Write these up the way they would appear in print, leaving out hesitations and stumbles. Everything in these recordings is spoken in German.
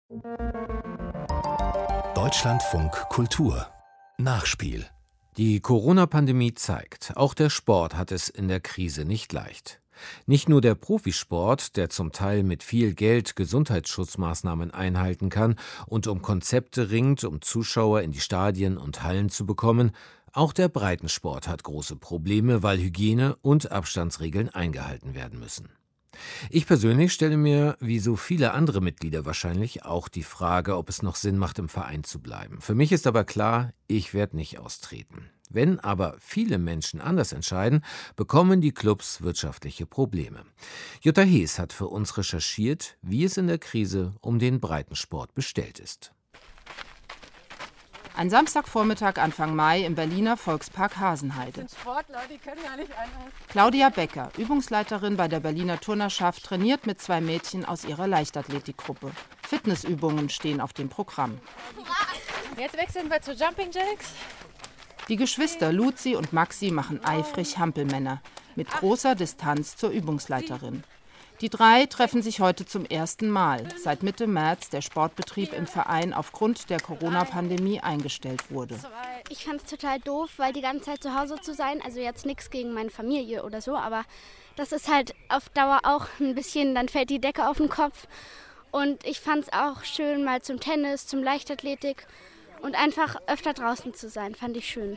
Deutschlandfunk Kultur Nachspiel. Die Corona-Pandemie zeigt, auch der Sport hat es in der Krise nicht leicht. Nicht nur der Profisport, der zum Teil mit viel Geld Gesundheitsschutzmaßnahmen einhalten kann und um Konzepte ringt, um Zuschauer in die Stadien und Hallen zu bekommen, auch der Breitensport hat große Probleme, weil Hygiene- und Abstandsregeln eingehalten werden müssen. Ich persönlich stelle mir, wie so viele andere Mitglieder wahrscheinlich, auch die Frage, ob es noch Sinn macht, im Verein zu bleiben. Für mich ist aber klar, ich werde nicht austreten. Wenn aber viele Menschen anders entscheiden, bekommen die Clubs wirtschaftliche Probleme. Jutta Hees hat für uns recherchiert, wie es in der Krise um den Breitensport bestellt ist. Ein Samstagvormittag Anfang Mai im Berliner Volkspark Hasenheide. Sportler, die können ja nicht anders. Claudia Becker, Übungsleiterin bei der Berliner Turnerschaft, trainiert mit 2 Mädchen aus ihrer Leichtathletikgruppe. Fitnessübungen stehen auf dem Programm. Jetzt wechseln wir zu Jumping Jacks. Die Geschwister Luzi und Maxi machen eifrig Hampelmänner mit großer Distanz zur Übungsleiterin. Die 3 treffen sich heute zum ersten Mal, seit Mitte März der Sportbetrieb im Verein aufgrund der Corona-Pandemie eingestellt wurde. Ich fand es total doof, weil die ganze Zeit zu Hause zu sein, also jetzt nichts gegen meine Familie oder so, aber das ist halt auf Dauer auch ein bisschen, dann fällt die Decke auf den Kopf. Und ich fand es auch schön, mal zum Tennis, zum Leichtathletik und einfach öfter draußen zu sein, fand ich schön.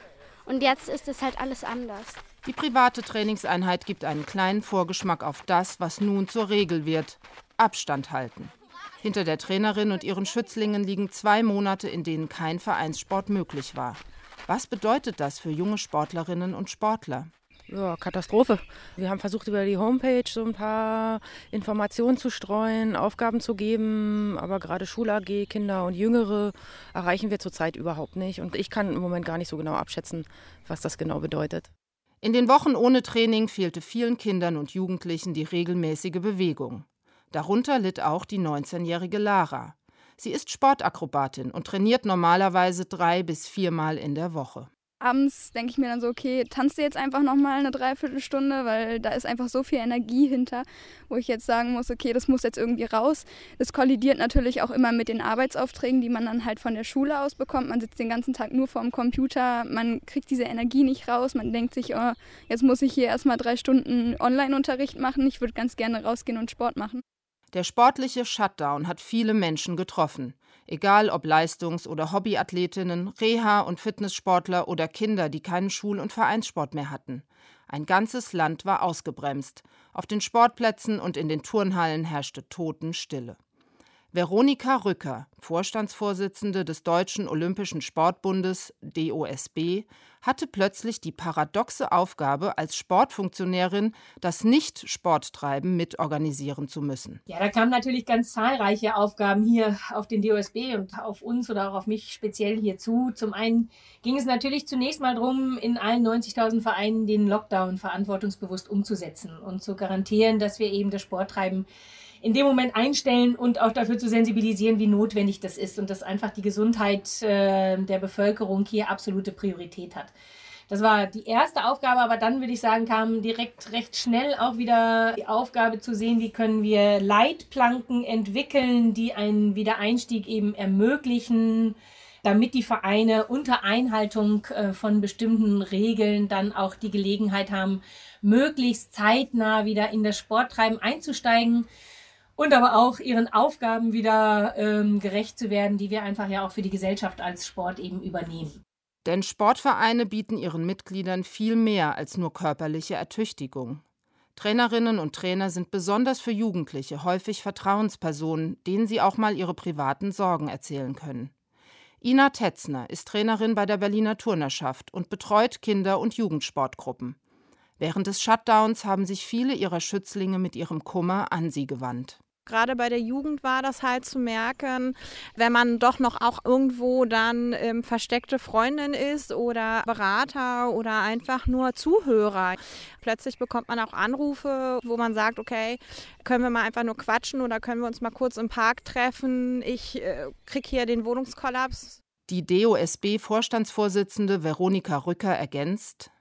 Und jetzt ist es halt alles anders. Die private Trainingseinheit gibt einen kleinen Vorgeschmack auf das, was nun zur Regel wird: Abstand halten. Hinter der Trainerin und ihren Schützlingen liegen 2 Monate, in denen kein Vereinssport möglich war. Was bedeutet das für junge Sportlerinnen und Sportler? Ja, Katastrophe. Wir haben versucht, über die Homepage so ein paar Informationen zu streuen, Aufgaben zu geben, aber gerade Schul-AG, Kinder und Jüngere erreichen wir zurzeit überhaupt nicht. Und ich kann im Moment gar nicht so genau abschätzen, was das genau bedeutet. In den Wochen ohne Training fehlte vielen Kindern und Jugendlichen die regelmäßige Bewegung. Darunter litt auch die 19-jährige Lara. Sie ist Sportakrobatin und trainiert normalerweise 3 bis 4 Mal in der Woche. Abends denke ich mir dann so, okay, tanzt du jetzt einfach nochmal eine Dreiviertelstunde, weil da ist einfach so viel Energie hinter, wo ich jetzt sagen muss, okay, das muss jetzt irgendwie raus. Das kollidiert natürlich auch immer mit den Arbeitsaufträgen, die man dann halt von der Schule aus bekommt. Man sitzt den ganzen Tag nur vorm Computer, man kriegt diese Energie nicht raus, man denkt sich, oh, jetzt muss ich hier erstmal 3 Stunden Online-Unterricht machen, ich würde ganz gerne rausgehen und Sport machen. Der sportliche Shutdown hat viele Menschen getroffen. Egal ob Leistungs- oder Hobbyathletinnen, Reha- und Fitnesssportler oder Kinder, die keinen Schul- und Vereinssport mehr hatten. Ein ganzes Land war ausgebremst. Auf den Sportplätzen und in den Turnhallen herrschte Totenstille. Veronika Rücker, Vorstandsvorsitzende des Deutschen Olympischen Sportbundes (DOSB), hatte plötzlich die paradoxe Aufgabe, als Sportfunktionärin das Nicht-Sporttreiben mitorganisieren zu müssen. Ja, da kamen natürlich ganz zahlreiche Aufgaben hier auf den DOSB und auf uns oder auch auf mich speziell hier zu. Zum einen ging es natürlich zunächst mal darum, in allen 90.000 Vereinen den Lockdown verantwortungsbewusst umzusetzen und zu garantieren, dass wir eben das Sporttreiben in dem Moment einstellen und auch dafür zu sensibilisieren, wie notwendig das ist und dass einfach die Gesundheit der Bevölkerung hier absolute Priorität hat. Das war die erste Aufgabe, aber dann, würde ich sagen, kam direkt recht schnell auch wieder die Aufgabe zu sehen, wie können wir Leitplanken entwickeln, die einen Wiedereinstieg eben ermöglichen, damit die Vereine unter Einhaltung von bestimmten Regeln dann auch die Gelegenheit haben, möglichst zeitnah wieder in das Sporttreiben einzusteigen. Und aber auch ihren Aufgaben wieder gerecht zu werden, die wir einfach ja auch für die Gesellschaft als Sport eben übernehmen. Denn Sportvereine bieten ihren Mitgliedern viel mehr als nur körperliche Ertüchtigung. Trainerinnen und Trainer sind besonders für Jugendliche häufig Vertrauenspersonen, denen sie auch mal ihre privaten Sorgen erzählen können. Ina Tetzner ist Trainerin bei der Berliner Turnerschaft und betreut Kinder- und Jugendsportgruppen. Während des Shutdowns haben sich viele ihrer Schützlinge mit ihrem Kummer an sie gewandt. Gerade bei der Jugend war das halt zu merken, wenn man doch noch auch irgendwo dann versteckte Freundin ist oder Berater oder einfach nur Zuhörer. Plötzlich bekommt man auch Anrufe, wo man sagt, okay, können wir mal einfach nur quatschen oder können wir uns mal kurz im Park treffen? Ich kriege hier den Wohnungskollaps. Die DOSB-Vorstandsvorsitzende Veronika Rücker ergänzt: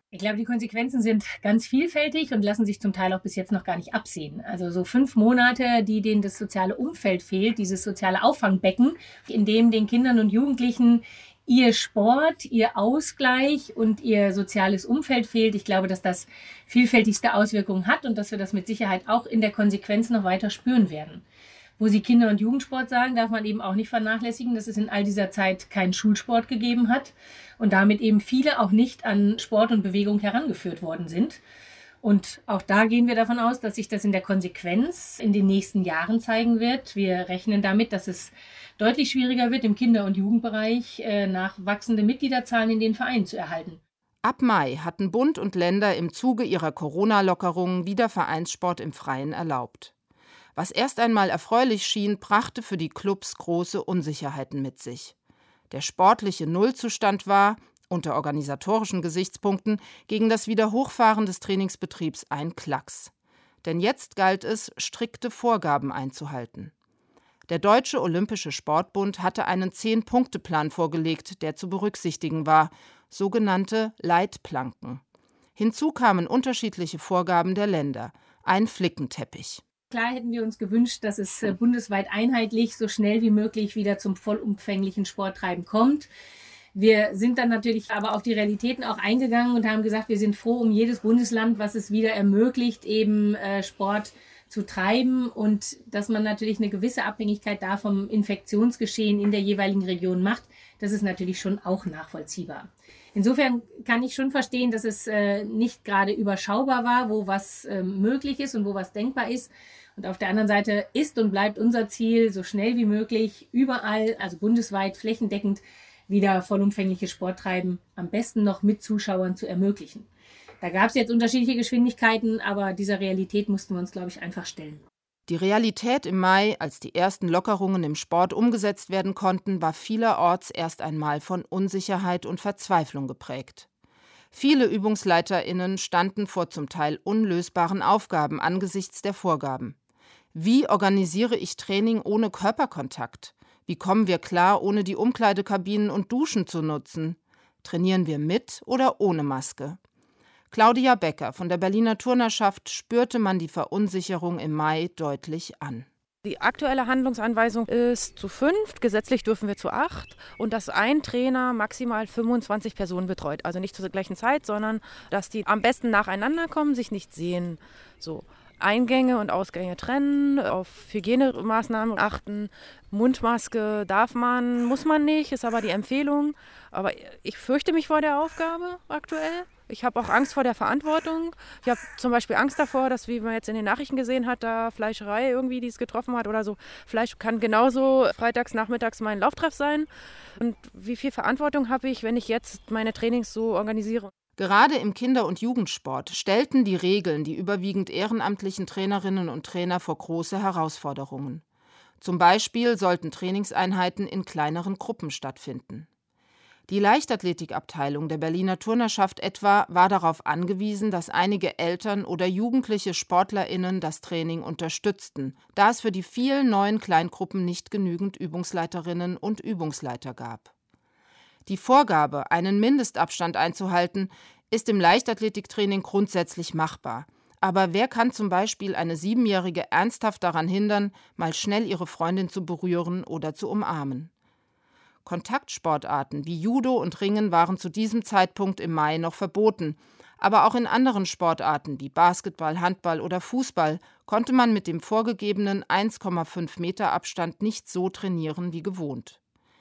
Ich glaube, die Konsequenzen sind ganz vielfältig und lassen sich zum Teil auch bis jetzt noch gar nicht absehen. Also so 5 Monate, denen das soziale Umfeld fehlt, dieses soziale Auffangbecken, in dem den Kindern und Jugendlichen ihr Sport, ihr Ausgleich und ihr soziales Umfeld fehlt. Ich glaube, dass das vielfältigste Auswirkungen hat und dass wir das mit Sicherheit auch in der Konsequenz noch weiter spüren werden. Wo Sie Kinder- und Jugendsport sagen, darf man eben auch nicht vernachlässigen, dass es in all dieser Zeit keinen Schulsport gegeben hat und damit eben viele auch nicht an Sport und Bewegung herangeführt worden sind. Und auch da gehen wir davon aus, dass sich das in der Konsequenz in den nächsten Jahren zeigen wird. Wir rechnen damit, dass es deutlich schwieriger wird, im Kinder- und Jugendbereich nachwachsende Mitgliederzahlen in den Vereinen zu erhalten. Ab Mai hatten Bund und Länder im Zuge ihrer Corona-Lockerungen wieder Vereinssport im Freien erlaubt. Was erst einmal erfreulich schien, brachte für die Clubs große Unsicherheiten mit sich. Der sportliche Nullzustand war, unter organisatorischen Gesichtspunkten, gegen das Wiederhochfahren des Trainingsbetriebs ein Klacks. Denn jetzt galt es, strikte Vorgaben einzuhalten. Der Deutsche Olympische Sportbund hatte einen 10-Punkte-Plan vorgelegt, der zu berücksichtigen war, sogenannte Leitplanken. Hinzu kamen unterschiedliche Vorgaben der Länder, ein Flickenteppich. Klar hätten wir uns gewünscht, dass es bundesweit einheitlich so schnell wie möglich wieder zum vollumfänglichen Sporttreiben kommt. Wir sind dann natürlich aber auf die Realitäten auch eingegangen und haben gesagt, wir sind froh um jedes Bundesland, was es wieder ermöglicht, eben Sport zu treiben und dass man natürlich eine gewisse Abhängigkeit da vom Infektionsgeschehen in der jeweiligen Region macht. Das ist natürlich schon auch nachvollziehbar. Insofern kann ich schon verstehen, dass es nicht gerade überschaubar war, wo was möglich ist und wo was denkbar ist. Und auf der anderen Seite ist und bleibt unser Ziel, so schnell wie möglich überall, also bundesweit, flächendeckend, wieder vollumfängliches Sporttreiben, am besten noch mit Zuschauern zu ermöglichen. Da gab es jetzt unterschiedliche Geschwindigkeiten, aber dieser Realität mussten wir uns, glaube ich, einfach stellen. Die Realität im Mai, als die ersten Lockerungen im Sport umgesetzt werden konnten, war vielerorts erst einmal von Unsicherheit und Verzweiflung geprägt. Viele ÜbungsleiterInnen standen vor zum Teil unlösbaren Aufgaben angesichts der Vorgaben. Wie organisiere ich Training ohne Körperkontakt? Wie kommen wir klar, ohne die Umkleidekabinen und Duschen zu nutzen? Trainieren wir mit oder ohne Maske? Claudia Becker von der Berliner Turnerschaft spürte man die Verunsicherung im Mai deutlich an. Die aktuelle Handlungsanweisung ist zu 5, gesetzlich dürfen wir zu 8 und dass ein Trainer maximal 25 Personen betreut. Also nicht zur gleichen Zeit, sondern dass die am besten nacheinander kommen, sich nicht sehen. So. Eingänge und Ausgänge trennen, auf Hygienemaßnahmen achten, Mundmaske darf man, muss man nicht, ist aber die Empfehlung. Aber ich fürchte mich vor der Aufgabe aktuell. Ich habe auch Angst vor der Verantwortung. Ich habe zum Beispiel Angst davor, dass, wie man jetzt in den Nachrichten gesehen hat, da Fleischerei irgendwie, die es getroffen hat oder so. Fleisch kann genauso freitags, nachmittags mein Lauftreff sein. Und wie viel Verantwortung habe ich, wenn ich jetzt meine Trainings so organisiere? Gerade im Kinder- und Jugendsport stellten die Regeln die überwiegend ehrenamtlichen Trainerinnen und Trainer vor große Herausforderungen. Zum Beispiel sollten Trainingseinheiten in kleineren Gruppen stattfinden. Die Leichtathletikabteilung der Berliner Turnerschaft etwa war darauf angewiesen, dass einige Eltern oder jugendliche SportlerInnen das Training unterstützten, da es für die vielen neuen Kleingruppen nicht genügend Übungsleiterinnen und Übungsleiter gab. Die Vorgabe, einen Mindestabstand einzuhalten, ist im Leichtathletiktraining grundsätzlich machbar. Aber wer kann zum Beispiel eine 7-Jährige ernsthaft daran hindern, mal schnell ihre Freundin zu berühren oder zu umarmen? Kontaktsportarten wie Judo und Ringen waren zu diesem Zeitpunkt im Mai noch verboten. Aber auch in anderen Sportarten wie Basketball, Handball oder Fußball konnte man mit dem vorgegebenen 1,5 Meter Abstand nicht so trainieren wie gewohnt.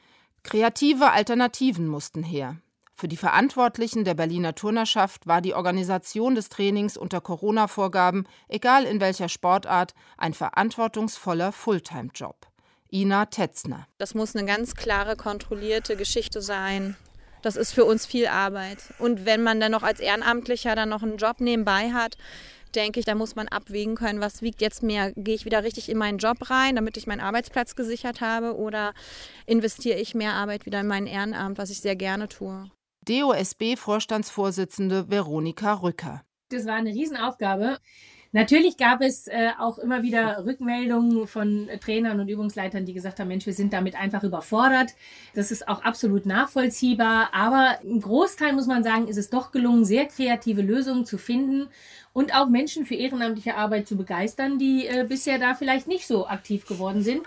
Kreative Alternativen mussten her. Für die Verantwortlichen der Berliner Turnerschaft war die Organisation des Trainings unter Corona-Vorgaben, egal in welcher Sportart, ein verantwortungsvoller Fulltime-Job. Ina Tetzner. Das muss eine ganz klare, kontrollierte Geschichte sein. Das ist für uns viel Arbeit. Und wenn man dann noch als Ehrenamtlicher dann noch einen Job nebenbei hat, denke ich, da muss man abwägen können, was wiegt jetzt mehr. Gehe ich wieder richtig in meinen Job rein, damit ich meinen Arbeitsplatz gesichert habe, oder investiere ich mehr Arbeit wieder in mein Ehrenamt, was ich sehr gerne tue. DOSB-Vorstandsvorsitzende Veronika Rücker. Das war eine Riesenaufgabe. Natürlich gab es auch immer wieder Rückmeldungen von Trainern und Übungsleitern, die gesagt haben, Mensch, wir sind damit einfach überfordert. Das ist auch absolut nachvollziehbar. Aber im Großteil, muss man sagen, ist es doch gelungen, sehr kreative Lösungen zu finden und auch Menschen für ehrenamtliche Arbeit zu begeistern, die bisher da vielleicht nicht so aktiv geworden sind.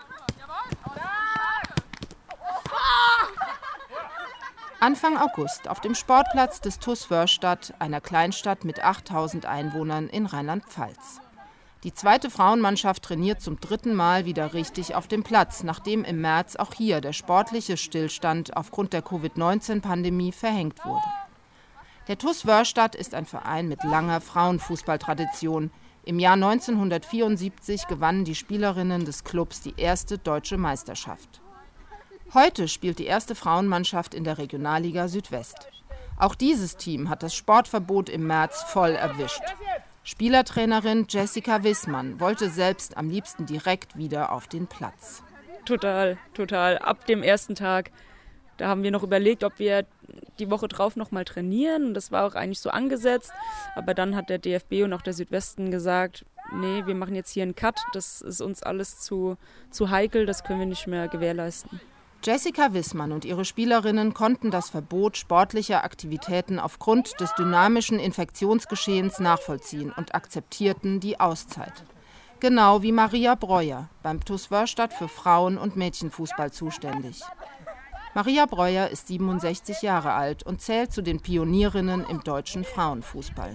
Anfang August auf dem Sportplatz des TuS Wörrstadt, einer Kleinstadt mit 8000 Einwohnern in Rheinland-Pfalz. Die zweite Frauenmannschaft trainiert zum 3. Mal wieder richtig auf dem Platz, nachdem im März auch hier der sportliche Stillstand aufgrund der Covid-19-Pandemie verhängt wurde. Der TuS Wörrstadt ist ein Verein mit langer Frauenfußballtradition. Im Jahr 1974 gewannen die Spielerinnen des Clubs die erste deutsche Meisterschaft. Heute spielt die erste Frauenmannschaft in der Regionalliga Südwest. Auch dieses Team hat das Sportverbot im März voll erwischt. Spielertrainerin Jessica Wissmann wollte selbst am liebsten direkt wieder auf den Platz. Total. Ab dem ersten Tag, da haben wir noch überlegt, ob wir die Woche drauf noch mal trainieren. Und das war auch eigentlich so angesetzt. Aber dann hat der DFB und auch der Südwesten gesagt, nee, wir machen jetzt hier einen Cut. Das ist uns alles zu heikel, das können wir nicht mehr gewährleisten. Jessica Wissmann und ihre Spielerinnen konnten das Verbot sportlicher Aktivitäten aufgrund des dynamischen Infektionsgeschehens nachvollziehen und akzeptierten die Auszeit. Genau wie Maria Breuer, beim TuS Wörrstadt für Frauen- und Mädchenfußball zuständig. Maria Breuer ist 67 Jahre alt und zählt zu den Pionierinnen im deutschen Frauenfußball.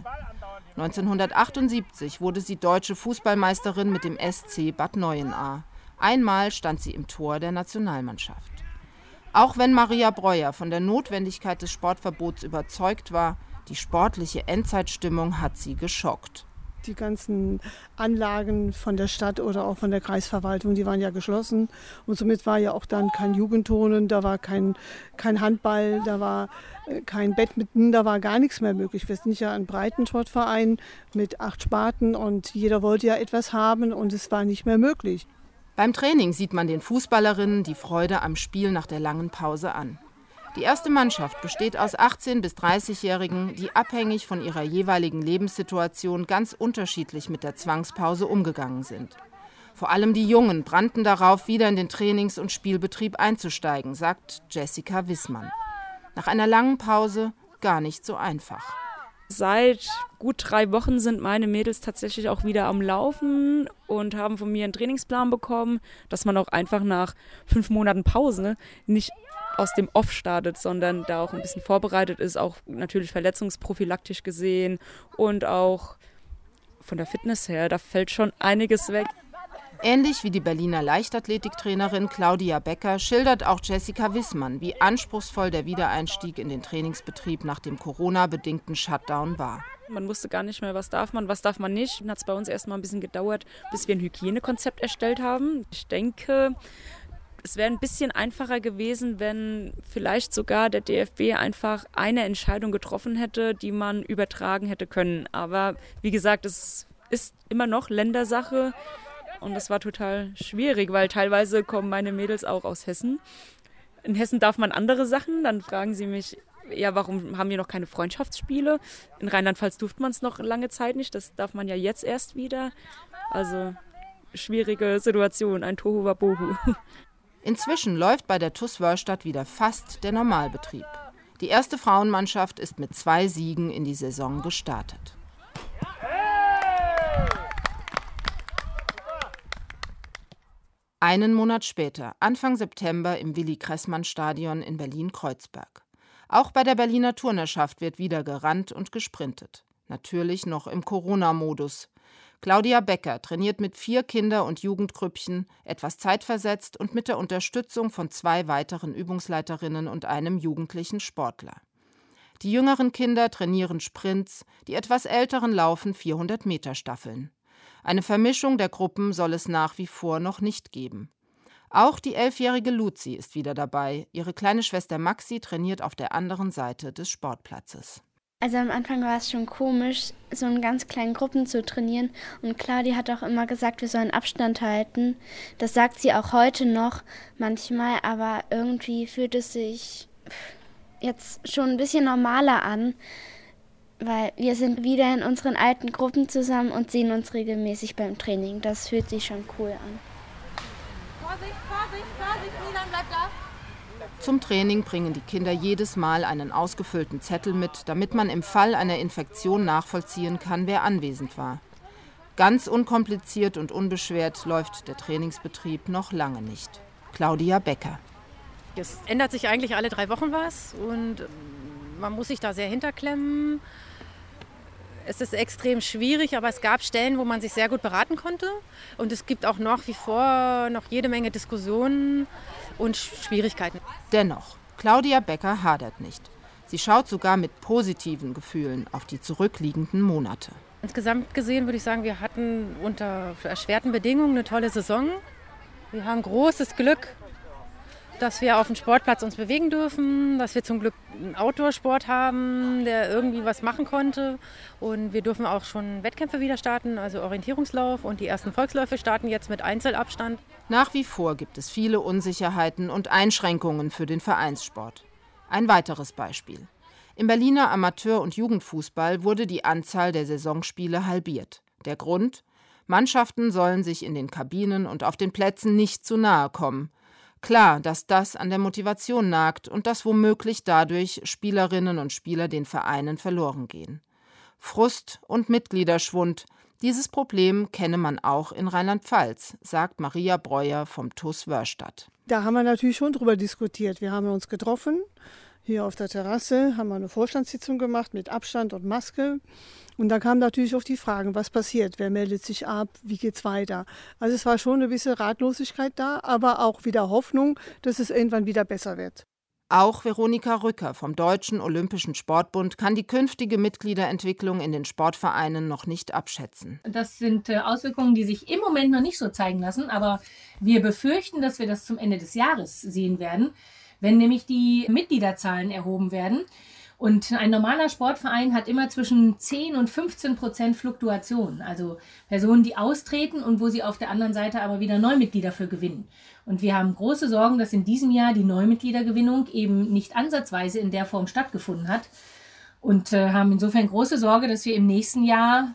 1978 wurde sie deutsche Fußballmeisterin mit dem SC Bad Neuenahr. Einmal stand sie im Tor der Nationalmannschaft. Auch wenn Maria Breuer von der Notwendigkeit des Sportverbots überzeugt war, die sportliche Endzeitstimmung hat sie geschockt. Die ganzen Anlagen von der Stadt oder auch von der Kreisverwaltung, die waren ja geschlossen. Und somit war ja auch dann kein Jugendturnen, da war kein Handball, da war kein Badminton, da war gar nichts mehr möglich. Wir sind ja ein Breitensportverein mit 8 Sparten und jeder wollte ja etwas haben und es war nicht mehr möglich. Beim Training sieht man den Fußballerinnen die Freude am Spiel nach der langen Pause an. Die erste Mannschaft besteht aus 18- bis 30-Jährigen, die abhängig von ihrer jeweiligen Lebenssituation ganz unterschiedlich mit der Zwangspause umgegangen sind. Vor allem die Jungen brannten darauf, wieder in den Trainings- und Spielbetrieb einzusteigen, sagt Jessica Wissmann. Nach einer langen Pause gar nicht so einfach. Seit gut 3 Wochen sind meine Mädels tatsächlich auch wieder am Laufen und haben von mir einen Trainingsplan bekommen, dass man auch einfach nach 5 Monaten Pause nicht aus dem Off startet, sondern da auch ein bisschen vorbereitet ist, auch natürlich verletzungsprophylaktisch gesehen und auch von der Fitness her, da fällt schon einiges weg. Ähnlich wie die Berliner Leichtathletiktrainerin Claudia Becker schildert auch Jessica Wissmann, wie anspruchsvoll der Wiedereinstieg in den Trainingsbetrieb nach dem Corona-bedingten Shutdown war. Man wusste gar nicht mehr, was darf man nicht. Dann hat es bei uns erst mal ein bisschen gedauert, bis wir ein Hygienekonzept erstellt haben. Ich denke, es wäre ein bisschen einfacher gewesen, wenn vielleicht sogar der DFB einfach eine Entscheidung getroffen hätte, die man übertragen hätte können. Aber wie gesagt, es ist immer noch Ländersache. Und das war total schwierig, weil teilweise kommen meine Mädels auch aus Hessen. In Hessen darf man andere Sachen. Dann fragen sie mich, ja, warum haben wir noch keine Freundschaftsspiele? In Rheinland-Pfalz durfte man es noch lange Zeit nicht. Das darf man ja jetzt erst wieder. Also schwierige Situation, ein Tohuwabohu. Inzwischen läuft bei der TuS Wörrstadt wieder fast der Normalbetrieb. Die erste Frauenmannschaft ist mit 2 Siegen in die Saison gestartet. Einen Monat später, Anfang September im Willi-Kressmann-Stadion in Berlin-Kreuzberg. Auch bei der Berliner Turnerschaft wird wieder gerannt und gesprintet. Natürlich noch im Corona-Modus. Claudia Becker trainiert mit 4 Kinder- und Jugendgrüppchen, etwas zeitversetzt und mit der Unterstützung von 2 weiteren Übungsleiterinnen und einem jugendlichen Sportler. Die jüngeren Kinder trainieren Sprints, die etwas älteren laufen 400-Meter-Staffeln. Eine Vermischung der Gruppen soll es nach wie vor noch nicht geben. Auch die 11-jährige Luzi ist wieder dabei. Ihre kleine Schwester Maxi trainiert auf der anderen Seite des Sportplatzes. Also am Anfang war es schon komisch, so in ganz kleinen Gruppen zu trainieren. Und Claudia hat auch immer gesagt, wir sollen Abstand halten. Das sagt sie auch heute noch manchmal, aber irgendwie fühlt es sich jetzt schon ein bisschen normaler an. weil wir sind wieder in unseren alten Gruppen zusammen und sehen uns regelmäßig beim Training. Das fühlt sich schon cool an. Vorsicht, Milan, bleib da. Zum Training bringen die Kinder jedes Mal einen ausgefüllten Zettel mit, damit man im Fall einer Infektion nachvollziehen kann, wer anwesend war. Ganz unkompliziert und unbeschwert läuft der Trainingsbetrieb noch lange nicht. Claudia Becker. Es ändert sich eigentlich alle 3 Wochen was und man muss sich da sehr hinterklemmen. Es ist extrem schwierig, aber es gab Stellen, wo man sich sehr gut beraten konnte. Und es gibt auch nach wie vor noch jede Menge Diskussionen und Schwierigkeiten. Dennoch, Claudia Becker hadert nicht. Sie schaut sogar mit positiven Gefühlen auf die zurückliegenden Monate. Insgesamt gesehen würde ich sagen, wir hatten unter erschwerten Bedingungen eine tolle Saison. Wir haben großes Glück, dass wir auf dem Sportplatz uns bewegen dürfen, dass wir zum Glück einen Outdoor-Sport haben, der irgendwie was machen konnte. Und wir dürfen auch schon Wettkämpfe wieder starten, also Orientierungslauf, und die ersten Volksläufe starten jetzt mit Einzelabstand. Nach wie vor gibt es viele Unsicherheiten und Einschränkungen für den Vereinssport. Ein weiteres Beispiel. Im Berliner Amateur- und Jugendfußball wurde die Anzahl der Saisonspiele halbiert. Der Grund? Mannschaften sollen sich in den Kabinen und auf den Plätzen nicht zu nahe kommen. Klar, dass das an der Motivation nagt und dass womöglich dadurch Spielerinnen und Spieler den Vereinen verloren gehen. Frust und Mitgliederschwund, dieses Problem kenne man auch in Rheinland-Pfalz, sagt Maria Breuer vom TuS Wörstadt. Da haben wir natürlich schon drüber diskutiert. Wir haben uns getroffen, hier auf der Terrasse, haben wir eine Vorstandssitzung gemacht mit Abstand und Maske. Und dann kamen natürlich auch die Fragen, was passiert, wer meldet sich ab, wie geht's weiter. Also es war schon eine gewisse Ratlosigkeit da, aber auch wieder Hoffnung, dass es irgendwann wieder besser wird. Auch Veronika Rücker vom Deutschen Olympischen Sportbund kann die künftige Mitgliederentwicklung in den Sportvereinen noch nicht abschätzen. Das sind Auswirkungen, die sich im Moment noch nicht so zeigen lassen, aber wir befürchten, dass wir das zum Ende des Jahres sehen werden, wenn nämlich die Mitgliederzahlen erhoben werden. Und ein normaler Sportverein hat immer zwischen 10 und 15% Fluktuation, also Personen, die austreten und wo sie auf der anderen Seite aber wieder Neumitglieder für gewinnen. Und wir haben große Sorgen, dass in diesem Jahr die Neumitgliedergewinnung eben nicht ansatzweise in der Form stattgefunden hat und haben insofern große Sorge, dass wir im nächsten Jahr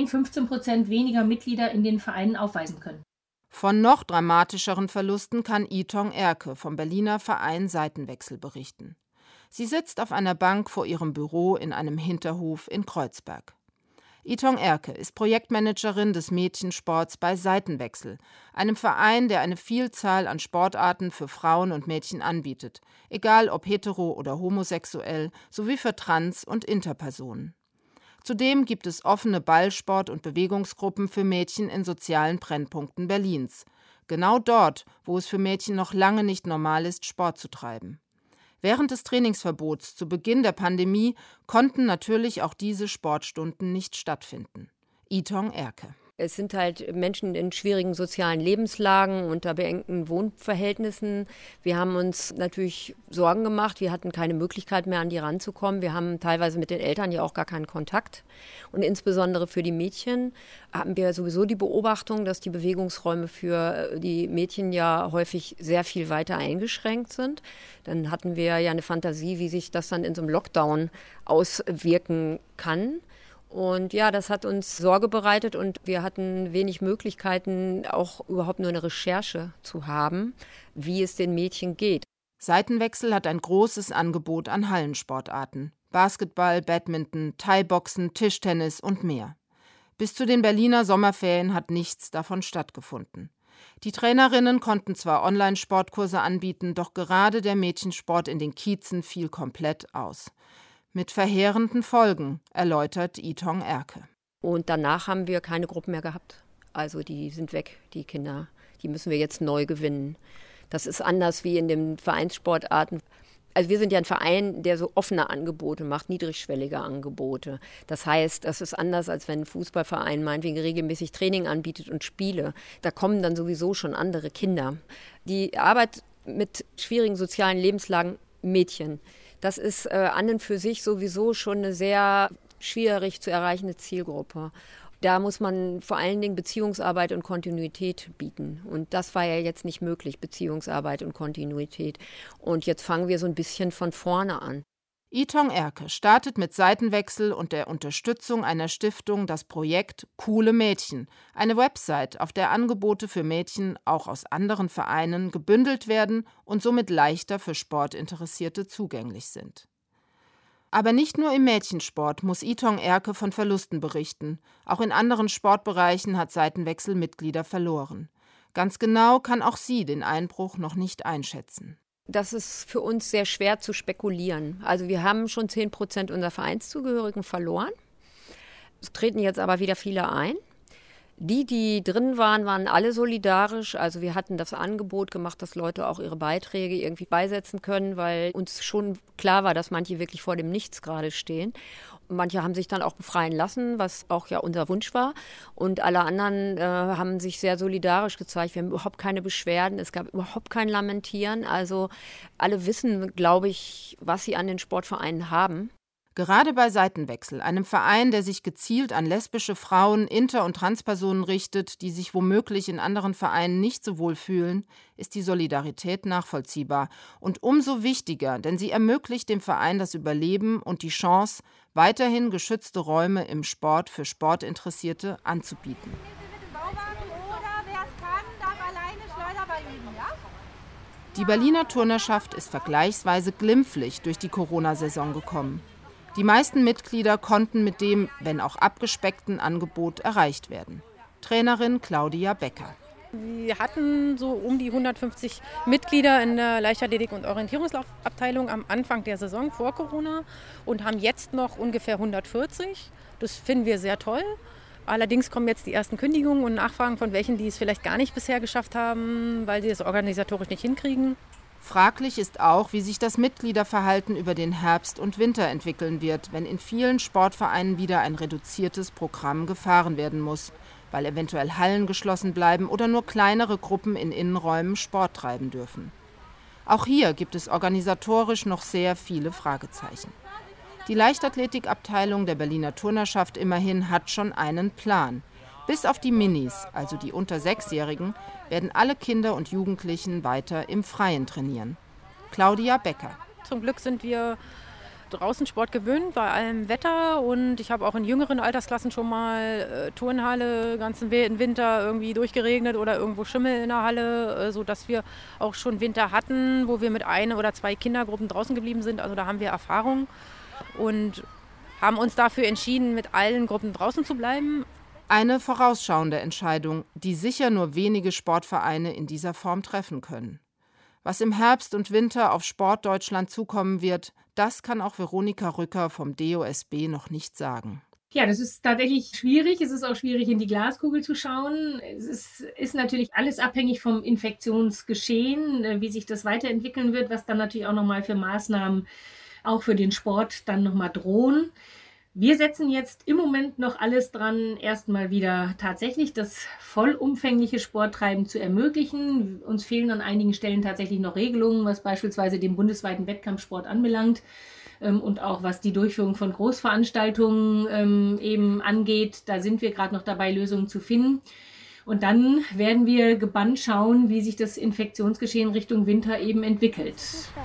10-15% weniger Mitglieder in den Vereinen aufweisen können. Von noch dramatischeren Verlusten kann Yitong Erke vom Berliner Verein Seitenwechsel berichten. Sie sitzt auf einer Bank vor ihrem Büro in einem Hinterhof in Kreuzberg. Yitong Erke ist Projektmanagerin des Mädchensports bei Seitenwechsel, einem Verein, der eine Vielzahl an Sportarten für Frauen und Mädchen anbietet, egal ob hetero- oder homosexuell, sowie für Trans- und Interpersonen. Zudem gibt es offene Ballsport- und Bewegungsgruppen für Mädchen in sozialen Brennpunkten Berlins. Genau dort, wo es für Mädchen noch lange nicht normal ist, Sport zu treiben. Während des Trainingsverbots zu Beginn der Pandemie konnten natürlich auch diese Sportstunden nicht stattfinden. Yitong Erke. Es sind halt Menschen in schwierigen sozialen Lebenslagen, unter beengten Wohnverhältnissen. Wir haben uns natürlich Sorgen gemacht. Wir hatten keine Möglichkeit mehr, an die ranzukommen. Wir haben teilweise mit den Eltern ja auch gar keinen Kontakt. Und insbesondere für die Mädchen haben wir sowieso die Beobachtung, dass die Bewegungsräume für die Mädchen ja häufig sehr viel weiter eingeschränkt sind. Dann hatten wir ja eine Fantasie, wie sich das dann in so einem Lockdown auswirken kann. Und ja, das hat uns Sorge bereitet und wir hatten wenig Möglichkeiten, auch überhaupt nur eine Recherche zu haben, wie es den Mädchen geht. Seitenwechsel hat ein großes Angebot an Hallensportarten. Basketball, Badminton, Thai-Boxen, Tischtennis und mehr. Bis zu den Berliner Sommerferien hat nichts davon stattgefunden. Die Trainerinnen konnten zwar Online-Sportkurse anbieten, doch gerade der Mädchensport in den Kiezen fiel komplett aus. Mit verheerenden Folgen, erläutert Yitong Erke. Und danach haben wir keine Gruppen mehr gehabt. Also die sind weg, die Kinder. Die müssen wir jetzt neu gewinnen. Das ist anders wie in den Vereinssportarten. Also wir sind ja ein Verein, der so offene Angebote macht, niedrigschwellige Angebote. Das heißt, das ist anders, als wenn ein Fußballverein meinetwegen regelmäßig Training anbietet und Spiele. Da kommen dann sowieso schon andere Kinder. Die Arbeit mit schwierigen sozialen Lebenslagen, Mädchen, das ist an und für sich sowieso schon eine sehr schwierig zu erreichende Zielgruppe. Da muss man vor allen Dingen Beziehungsarbeit und Kontinuität bieten. Und das war ja jetzt nicht möglich, Beziehungsarbeit und Kontinuität. Und jetzt fangen wir so ein bisschen von vorne an. Ytong Erke startet mit Seitenwechsel und der Unterstützung einer Stiftung das Projekt Coole Mädchen, eine Website, auf der Angebote für Mädchen auch aus anderen Vereinen gebündelt werden und somit leichter für Sportinteressierte zugänglich sind. Aber nicht nur im Mädchensport muss Ytong Erke von Verlusten berichten. Auch in anderen Sportbereichen hat Seitenwechsel Mitglieder verloren. Ganz genau kann auch sie den Einbruch noch nicht einschätzen. Das ist für uns sehr schwer zu spekulieren. Also wir haben schon 10% unserer Vereinszugehörigen verloren. Es treten jetzt aber wieder viele ein. Die drin waren, waren alle solidarisch. Also wir hatten das Angebot gemacht, dass Leute auch ihre Beiträge irgendwie beisetzen können, weil uns schon klar war, dass manche wirklich vor dem Nichts gerade stehen. Und manche haben sich dann auch befreien lassen, was auch ja unser Wunsch war. Und alle anderen haben sich sehr solidarisch gezeigt. Wir haben überhaupt keine Beschwerden, es gab überhaupt kein Lamentieren. Also alle wissen, glaube ich, was sie an den Sportvereinen haben. Gerade bei Seitenwechsel, einem Verein, der sich gezielt an lesbische Frauen, Inter- und Transpersonen richtet, die sich womöglich in anderen Vereinen nicht so wohl fühlen, ist die Solidarität nachvollziehbar. Und umso wichtiger, denn sie ermöglicht dem Verein das Überleben und die Chance, weiterhin geschützte Räume im Sport für Sportinteressierte anzubieten. Die Berliner Turnerschaft ist vergleichsweise glimpflich durch die Corona-Saison gekommen. Die meisten Mitglieder konnten mit dem, wenn auch abgespeckten Angebot erreicht werden. Trainerin Claudia Becker. Wir hatten so um die 150 Mitglieder in der Leichtathletik- und Orientierungslaufabteilung am Anfang der Saison vor Corona und haben jetzt noch ungefähr 140. Das finden wir sehr toll. Allerdings kommen jetzt die ersten Kündigungen und Nachfragen von welchen, die es vielleicht gar nicht bisher geschafft haben, weil sie es organisatorisch nicht hinkriegen. Fraglich ist auch, wie sich das Mitgliederverhalten über den Herbst und Winter entwickeln wird, wenn in vielen Sportvereinen wieder ein reduziertes Programm gefahren werden muss, weil eventuell Hallen geschlossen bleiben oder nur kleinere Gruppen in Innenräumen Sport treiben dürfen. Auch hier gibt es organisatorisch noch sehr viele Fragezeichen. Die Leichtathletikabteilung der Berliner Turnerschaft immerhin hat schon einen Plan. Bis auf die Minis, also die unter 6-Jährigen, werden alle Kinder und Jugendlichen weiter im Freien trainieren. Claudia Becker. Zum Glück sind wir draußen Sport gewöhnt bei allem Wetter und ich habe auch in jüngeren Altersklassen schon mal Turnhalle ganzen Winter irgendwie durchgeregnet oder irgendwo Schimmel in der Halle, sodass wir auch schon Winter hatten, wo wir mit 1 oder 2 Kindergruppen draußen geblieben sind. Also da haben wir Erfahrung und haben uns dafür entschieden, mit allen Gruppen draußen zu bleiben. Eine vorausschauende Entscheidung, die sicher nur wenige Sportvereine in dieser Form treffen können. Was im Herbst und Winter auf Sportdeutschland zukommen wird, das kann auch Veronika Rücker vom DOSB noch nicht sagen. Ja, das ist tatsächlich schwierig. Es ist auch schwierig, in die Glaskugel zu schauen. Es ist natürlich alles abhängig vom Infektionsgeschehen, wie sich das weiterentwickeln wird, was dann natürlich auch nochmal für Maßnahmen auch für den Sport dann nochmal drohen. Wir setzen jetzt im Moment noch alles dran, erstmal wieder tatsächlich das vollumfängliche Sporttreiben zu ermöglichen. Uns fehlen an einigen Stellen tatsächlich noch Regelungen, was beispielsweise den bundesweiten Wettkampfsport anbelangt und auch was die Durchführung von Großveranstaltungen eben angeht. Da sind wir gerade noch dabei, Lösungen zu finden. Und dann werden wir gebannt schauen, wie sich das Infektionsgeschehen Richtung Winter eben entwickelt.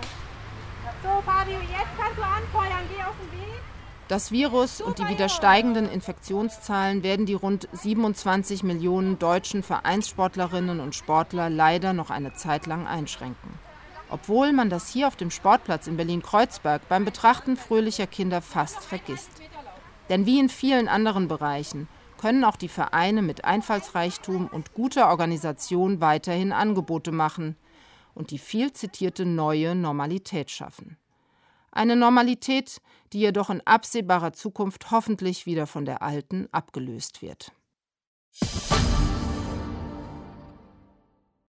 So, Fabio, jetzt kannst du anfeuern, geh auf den Weg. Das Virus und die wieder steigenden Infektionszahlen werden die rund 27 Millionen deutschen Vereinssportlerinnen und Sportler leider noch eine Zeit lang einschränken. Obwohl man das hier auf dem Sportplatz in Berlin-Kreuzberg beim Betrachten fröhlicher Kinder fast vergisst. Denn wie in vielen anderen Bereichen können auch die Vereine mit Einfallsreichtum und guter Organisation weiterhin Angebote machen und die viel zitierte neue Normalität schaffen. Eine Normalität, die jedoch in absehbarer Zukunft hoffentlich wieder von der alten abgelöst wird.